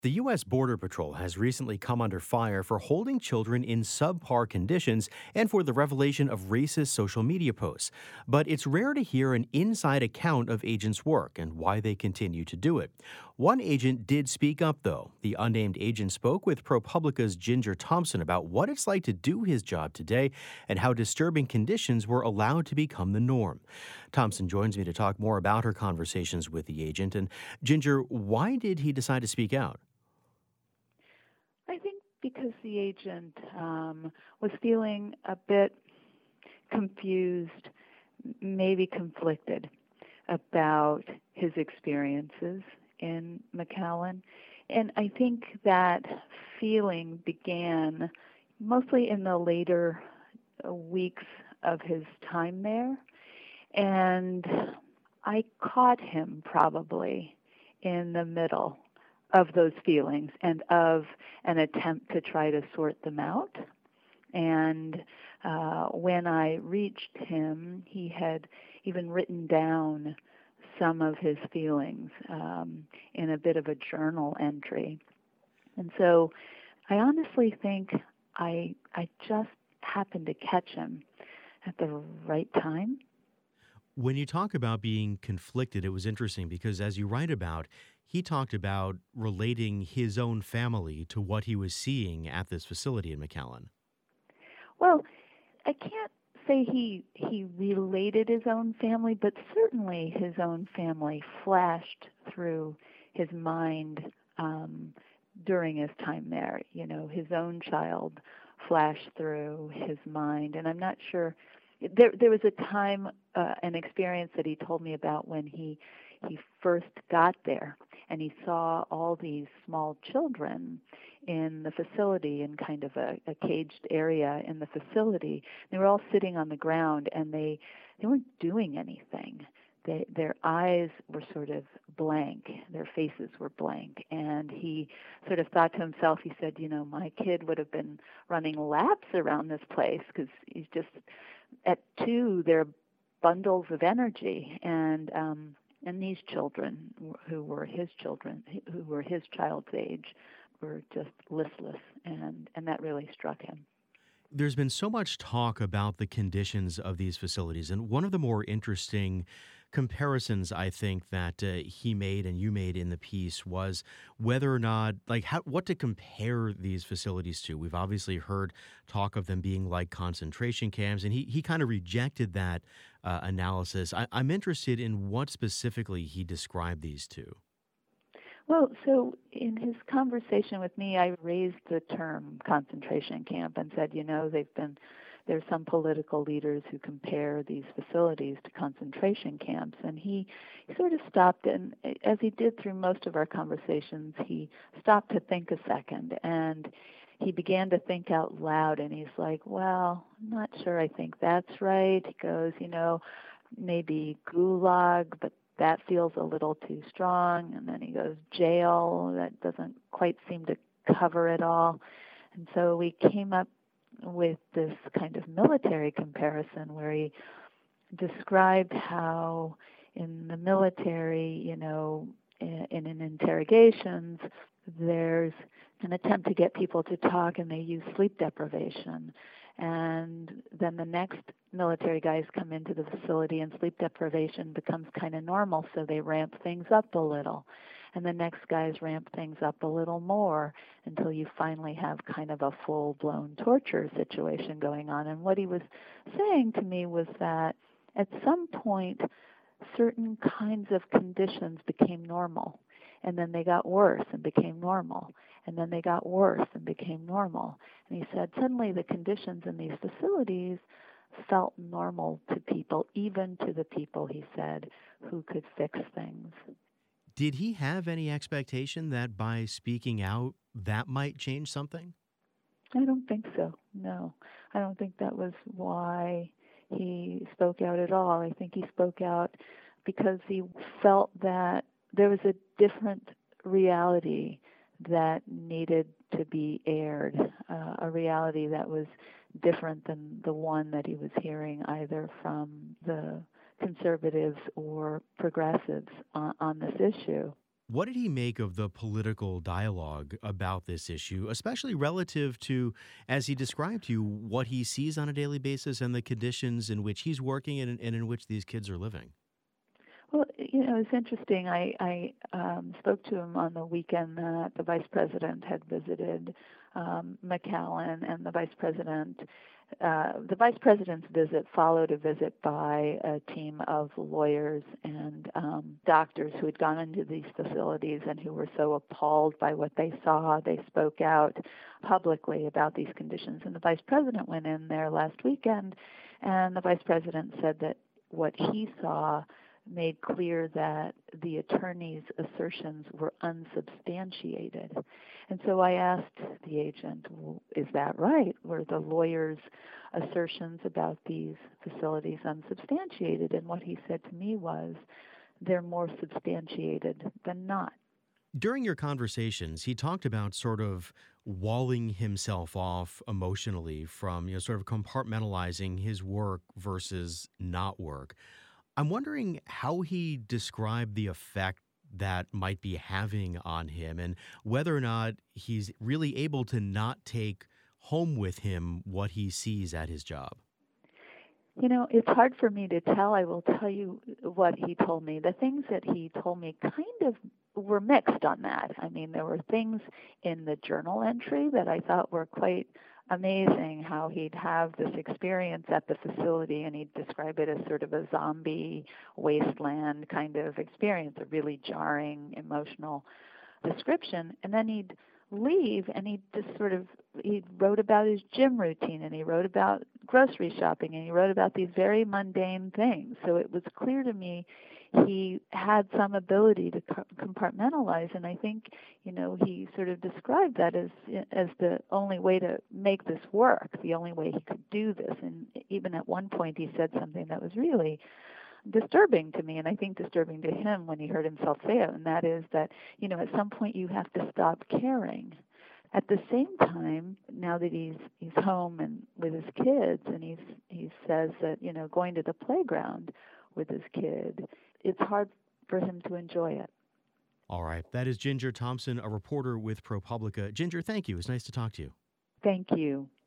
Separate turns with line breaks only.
The U.S. Border Patrol has recently come under fire for holding children in subpar conditions and for the revelation of racist social media posts. But it's rare to hear an inside account of agents' work and why they continue to do it. One agent did speak up, though. The unnamed agent spoke with ProPublica's Ginger Thompson about what it's like to do his job today and how disturbing conditions were allowed to become the norm. Thompson joins me to talk more about her conversations with the agent. And Ginger, why did he decide to speak out?
I think because the agent was feeling a bit confused, maybe conflicted about his experiences in McAllen. And I think that feeling began mostly in the later weeks of his time there. And I caught him probably in the middle of those feelings and of an attempt to try to sort them out. And when I reached him, he had even written down some of his feelings in a bit of a journal entry. And so I honestly think I just happened to catch him at the right time.
When you talk about being conflicted, it was interesting because as you write about, he talked about relating his own family to what he was seeing at this facility in McAllen.
Well, I can't say he related his own family, but certainly his own family flashed through his mind during his time there. You know, his own child flashed through his mind, and I'm not sure. There was a time, an experience that he told me about when he first got there, and he saw all these small children in the facility in kind of a caged area in the facility. They were all sitting on the ground, and they weren't doing anything. Their eyes were sort of blank. Their faces were blank. And he sort of thought to himself, he said, you know, my kid would have been running laps around this place because he's just, at 2, they're bundles of energy. And these children who were his children, who were his child's age, were just listless. And that really struck him.
There's been so much talk about the conditions of these facilities, and one of the more interesting comparisons I think that he made and you made in the piece was whether or not, like, what to compare these facilities to. We've obviously heard talk of them being like concentration camps, and he kind of rejected that analysis. I'm interested in what specifically he described these to.
Well, so in his conversation with me, I raised the term concentration camp and said, you know, there's some political leaders who compare these facilities to concentration camps. And he sort of stopped, and as he did through most of our conversations, he stopped to think a second, and he began to think out loud, and he's like, well, I'm not sure I think that's right. He goes, you know, maybe gulag, but that feels a little too strong. And then he goes, jail, that doesn't quite seem to cover it all. And so we came up with this kind of military comparison where he described how in the military, you know, in an interrogations, there's an attempt to get people to talk and they use sleep deprivation. And then the next military guys come into the facility and sleep deprivation becomes kind of normal, so they ramp things up a little. And the next guys ramp things up a little more until you finally have kind of a full-blown torture situation going on. And what he was saying to me was that at some point, certain kinds of conditions became normal, and then they got worse and became normal, and then they got worse and became normal. And he said suddenly the conditions in these facilities felt normal to people, even to the people, he said, who could fix things.
Did he have any expectation that by speaking out, that might change something?
I don't think so, no. I don't think that was why he spoke out at all. I think he spoke out because he felt that there was a different reality that needed to be aired, a reality that was different than the one that he was hearing either from the conservatives or progressives on this issue.
What did he make of the political dialogue about this issue, especially relative to, as he described to you, what he sees on a daily basis and the conditions in which he's working and in which these kids are living?
Well, it's interesting. I spoke to him on the weekend that the vice president had visited McAllen, and the vice president's visit followed a visit by a team of lawyers and doctors who had gone into these facilities and who were so appalled by what they saw. They spoke out publicly about these conditions. And the vice president went in there last weekend, and the vice president said that what he saw made clear that the attorney's assertions were unsubstantiated. And so I asked the agent, well, is that right? Were the lawyer's assertions about these facilities unsubstantiated? And what he said to me was, they're more substantiated than not.
During your conversations, he talked about sort of walling himself off emotionally from, sort of compartmentalizing his work versus not work. I'm wondering how he described the effect that might be having on him and whether or not he's really able to not take home with him what he sees at his job.
It's hard for me to tell. I will tell you what he told me. The things that he told me kind of were mixed on that. I mean, there were things in the journal entry that I thought were quite amazing, how he'd have this experience at the facility and he'd describe it as sort of a zombie wasteland kind of experience, a really jarring, emotional description. And then he'd leave and he wrote about his gym routine and he wrote about grocery shopping and he wrote about these very mundane things. So it was clear to me he had some ability to compartmentalize, and I think he sort of described that as the only way to make this work, the only way he could do this. And even at one point he said something that was really disturbing to me, and I think disturbing to him when he heard himself say it, and that is that at some point you have to stop caring. At the same time, now that he's home and with his kids, and he says that going to the playground with his kid, it's hard for him to enjoy it.
All right. That is Ginger Thompson, a reporter with ProPublica. Ginger, thank you. It's nice to talk to you.
Thank you.